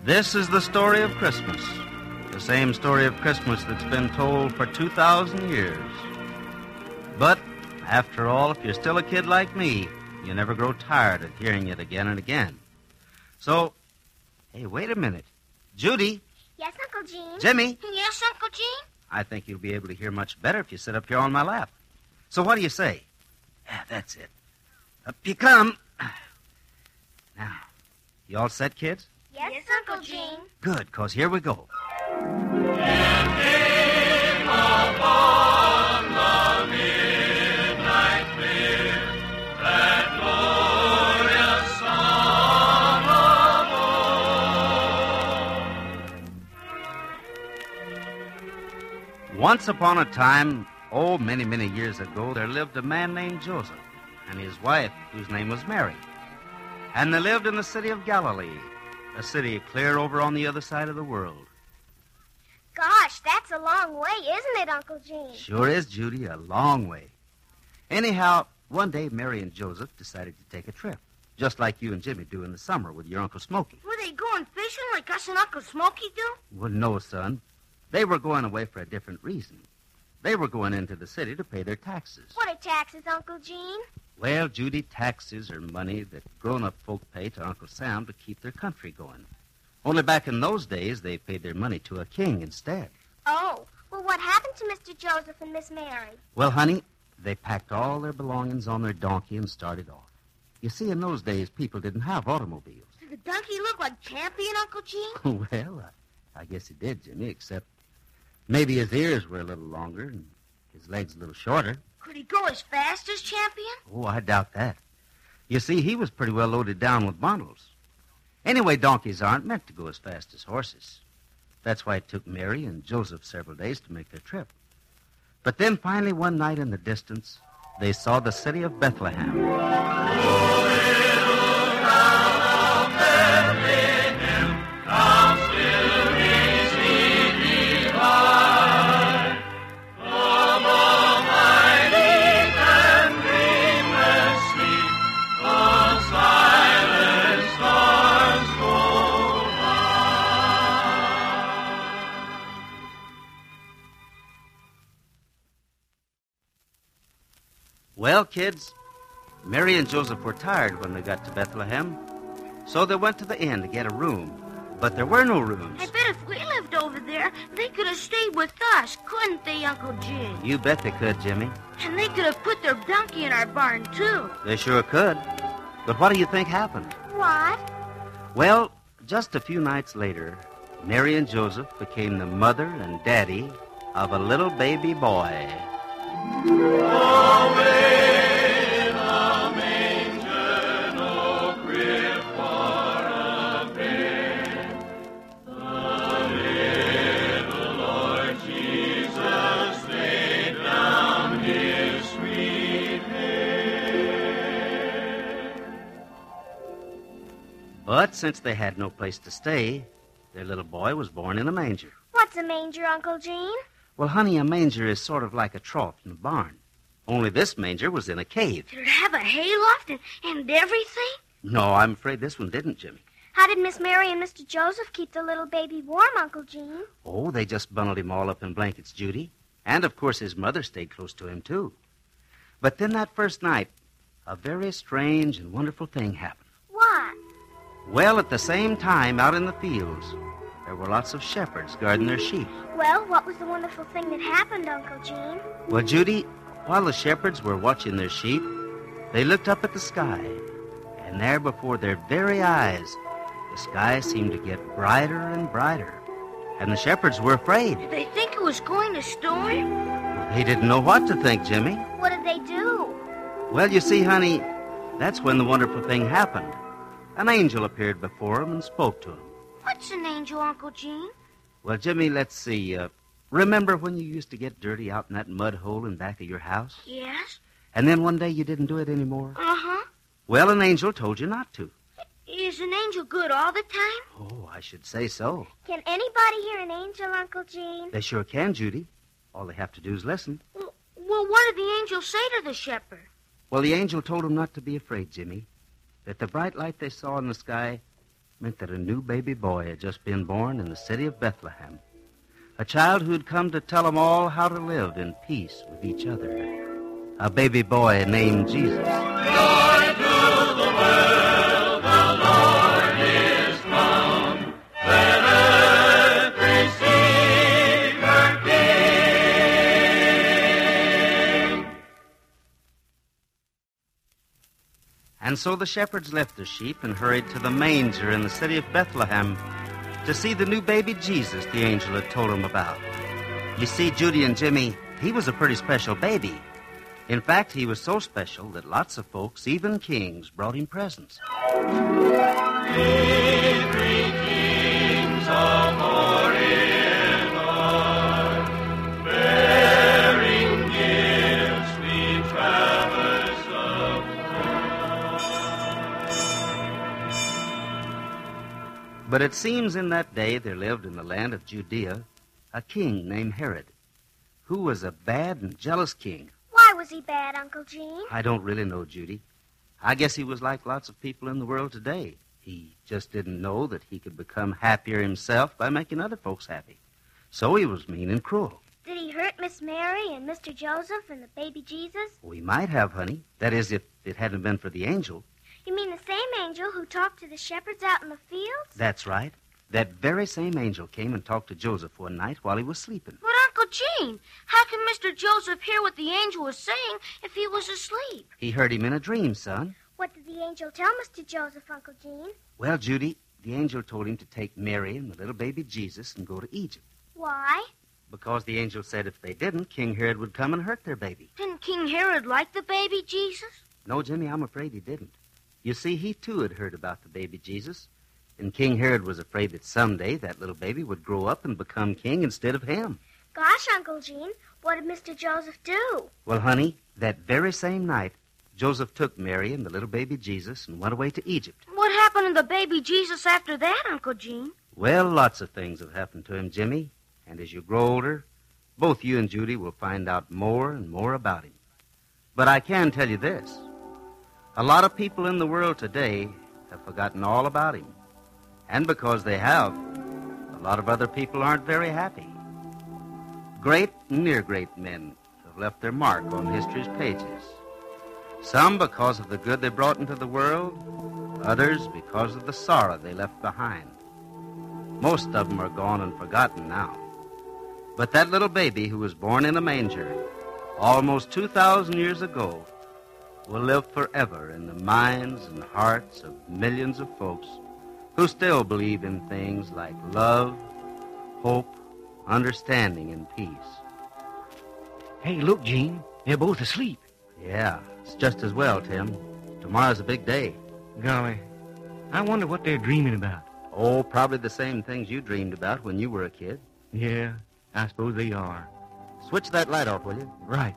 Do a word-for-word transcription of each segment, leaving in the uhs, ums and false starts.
This is the story of Christmas. The same story of Christmas that's been told for two thousand years. But, after all, if you're still a kid like me, you never grow tired of hearing it again and again. So, hey, wait a minute. Judy? Yes, Uncle Gene? Jimmy? Yes, Uncle Gene? I think you'll be able to hear much better if you sit up here on my lap. So what do you say? Yeah, that's it. Up you come. Now, you all set, kids? Yes, yes Uncle Gene. Good, because here we go. Once upon a time, oh, many, many years ago, there lived a man named Joseph and his wife, whose name was Mary. And they lived in the city of Galilee, a city clear over on the other side of the world. Gosh, that's a long way, isn't it, Uncle Gene? Sure is, Judy, a long way. Anyhow, one day Mary and Joseph decided to take a trip, just like you and Jimmy do in the summer with your Uncle Smokey. Were they going fishing like us and Uncle Smokey do? Well, no, son. They were going away for a different reason. They were going into the city to pay their taxes. What are taxes, Uncle Gene? Well, Judy, taxes are money that grown-up folk pay to Uncle Sam to keep their country going. Only back in those days, they paid their money to a king instead. Oh, well, what happened to Mister Joseph and Miss Mary? Well, honey, they packed all their belongings on their donkey and started off. You see, in those days, people didn't have automobiles. Did the donkey look like Champion, Uncle Gene? Well, I, I guess he did, Jimmy, except maybe his ears were a little longer and his legs a little shorter. Could he go as fast as Champion? Oh, I doubt that. You see, he was pretty well loaded down with bundles. Anyway, donkeys aren't meant to go as fast as horses. That's why it took Mary and Joseph several days to make their trip. But then finally one night in the distance, they saw the city of Bethlehem. Oh, little town of Bethlehem, how still is he divine. From a mighty and dreamless sleep, the silent stars go by. Well, kids, Mary and Joseph were tired when they got to Bethlehem, so they went to the inn to get a room. But there were no rooms. I bet if we lived over there, they could have stayed with us, couldn't they, Uncle Gene? You bet they could, Jimmy. And they could have put their donkey in our barn, too. They sure could. But what do you think happened? What? Well, just a few nights later, Mary and Joseph became the mother and daddy of a little baby boy. Away in a manger, no crib for a bed. The little Lord Jesus laid down his sweet head. But since they had no place to stay, their little boy was born in a manger. What's a manger, Uncle Gene? Well, honey, a manger is sort of like a trough in a barn. Only this manger was in a cave. Did it have a hayloft and, and everything? No, I'm afraid this one didn't, Jimmy. How did Miss Mary and Mister Joseph keep the little baby warm, Uncle Gene? Oh, they just bundled him all up in blankets, Judy. And, of course, his mother stayed close to him, too. But then that first night, a very strange and wonderful thing happened. What? Well, at the same time, out in the fields, there were lots of shepherds guarding their sheep. Well, what was the wonderful thing that happened, Uncle Gene? Well, Judy, while the shepherds were watching their sheep, they looked up at the sky. And there before their very eyes, the sky seemed to get brighter and brighter. And the shepherds were afraid. Did they think it was going to storm? Well, they didn't know what to think, Jimmy. What did they do? Well, you see, honey, that's when the wonderful thing happened. An angel appeared before them and spoke to them. What's an angel, Uncle Gene? Well, Jimmy, let's see. Uh, remember when you used to get dirty out in that mud hole in back of your house? Yes. And then one day you didn't do it anymore? Uh-huh. Well, an angel told you not to. Is an angel good all the time? Oh, I should say so. Can anybody hear an angel, Uncle Gene? They sure can, Judy. All they have to do is listen. Well, well what did the angel say to the shepherd? Well, the angel told him not to be afraid, Jimmy. That the bright light they saw in the sky meant that a new baby boy had just been born in the city of Bethlehem. A child who'd come to tell them all how to live in peace with each other. A baby boy named Jesus. Joy to the world, the Lord is come. Let earth receive her King. And so the shepherds left their sheep and hurried to the manger in the city of Bethlehem to see the new baby Jesus the angel had told them about. You see, Judy and Jimmy, he was a pretty special baby. In fact, he was so special that lots of folks, even kings, brought him presents. We three kings of Orient are, bearing gifts we traverse abroad. But it seems in that day there lived in the land of Judea a king named Herod, who was a bad and jealous king. Why was he bad, Uncle Gene? I don't really know, Judy. I guess he was like lots of people in the world today. He just didn't know that he could become happier himself by making other folks happy. So he was mean and cruel. Did he hurt Miss Mary and Mister Joseph and the baby Jesus? We might have, honey. That is, if it hadn't been for the angel. You mean the same angel who talked to the shepherds out in the fields? That's right. That very same angel came and talked to Joseph one night while he was sleeping. But, Uncle Gene, how can Mister Joseph hear what the angel was saying if he was asleep? He heard him in a dream, son. What did the angel tell Mister Joseph, Uncle Gene? Well, Judy, the angel told him to take Mary and the little baby Jesus and go to Egypt. Why? Because the angel said if they didn't, King Herod would come and hurt their baby. Didn't King Herod like the baby Jesus? No, Jimmy, I'm afraid he didn't. You see, he too had heard about the baby Jesus. And King Herod was afraid that someday that little baby would grow up and become king instead of him. Gosh, Uncle Gene, what did Mister Joseph do? Well, honey, that very same night, Joseph took Mary and the little baby Jesus and went away to Egypt. What happened to the baby Jesus after that, Uncle Gene? Well, lots of things have happened to him, Jimmy. And as you grow older, both you and Judy will find out more and more about him. But I can tell you this. A lot of people in the world today have forgotten all about him. And because they have, a lot of other people aren't very happy. Great and near-great men have left their mark on history's pages. Some because of the good they brought into the world, others because of the sorrow they left behind. Most of them are gone and forgotten now. But that little baby who was born in a manger almost two thousand years ago will live forever in the minds and hearts of millions of folks who still believe in things like love, hope, understanding, and peace. Hey, look, Gene. They're both asleep. Yeah, it's just as well, Tim. Tomorrow's a big day. Golly, I wonder what they're dreaming about. Oh, probably the same things you dreamed about when you were a kid. Yeah, I suppose they are. Switch that light off, will you? Right.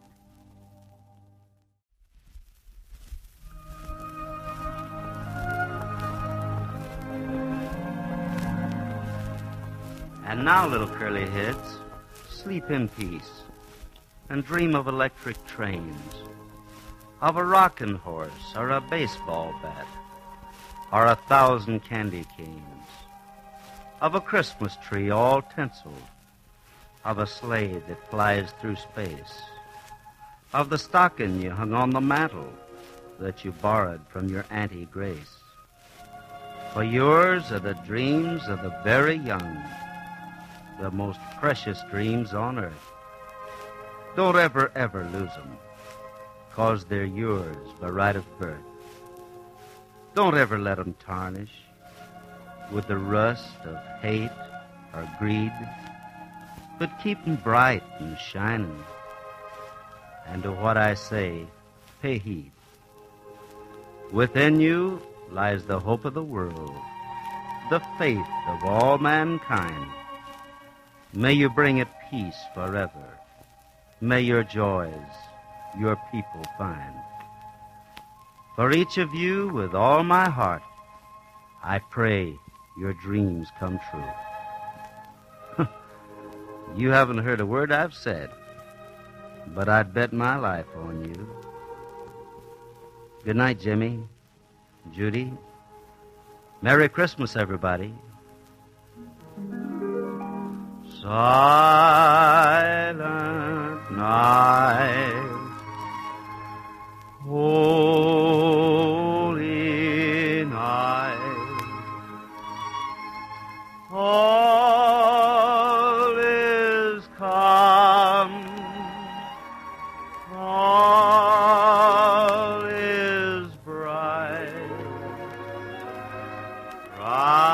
And now, little curly heads, sleep in peace and dream of electric trains, of a rocking horse or a baseball bat, or a thousand candy canes, of a Christmas tree all tinseled, of a sleigh that flies through space, of the stocking you hung on the mantel that you borrowed from your Auntie Grace. For yours are the dreams of the very young, the most precious dreams on earth. Don't ever, ever lose them, 'cause they're yours by right of birth. Don't ever let them tarnish with the rust of hate or greed, but keep them bright and shining. And to what I say, pay heed. Within you lies the hope of the world, the faith of all mankind. May you bring it peace forever. May your joys your people find. For each of you, with all my heart, I pray your dreams come true. You haven't heard a word I've said, but I'd bet my life on you. Good night, Jimmy, Judy, Merry Christmas, everybody. Silent night, holy night, all is calm, all is bright. Right.